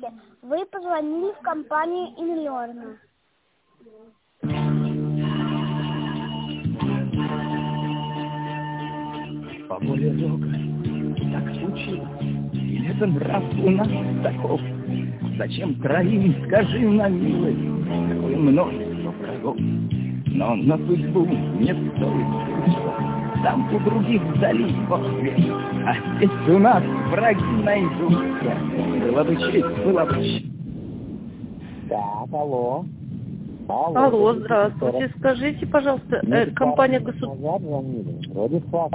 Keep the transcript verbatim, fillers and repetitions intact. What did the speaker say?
Здравствуйте. Вы позвонили в компанию Инлерна. По воле Бога так случилось, или это нрав у нас таков? Зачем троим, скажи на милость, какое множество врагов? Но на судьбу не стоит злиться, там у других вдали Бог свет, а здесь у нас враги найдутся. Была бы честь, была бы честь. Так, алло. Алло, Алло, здравствуйте. Скажите, пожалуйста, э, компания государственная... Назад звонили. Вроде факт.